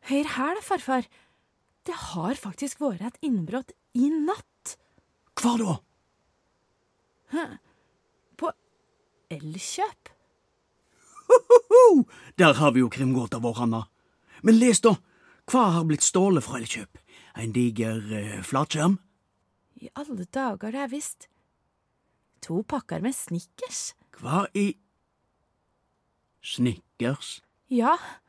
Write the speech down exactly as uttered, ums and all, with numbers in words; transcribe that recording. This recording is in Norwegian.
Hør her da, farfar. Det har faktisk vært et innbrott i natt. Hva da? Hæ? På Elkjøp. Hohoho! Der har vi jo krimgåta vår, Hanna. Men les da, hva har blitt stålet fra Elkjøp? En diger eh, flatskjerm? I alle dager det er visst. To pakker med Snickers. Hva i... Snickers? Ja,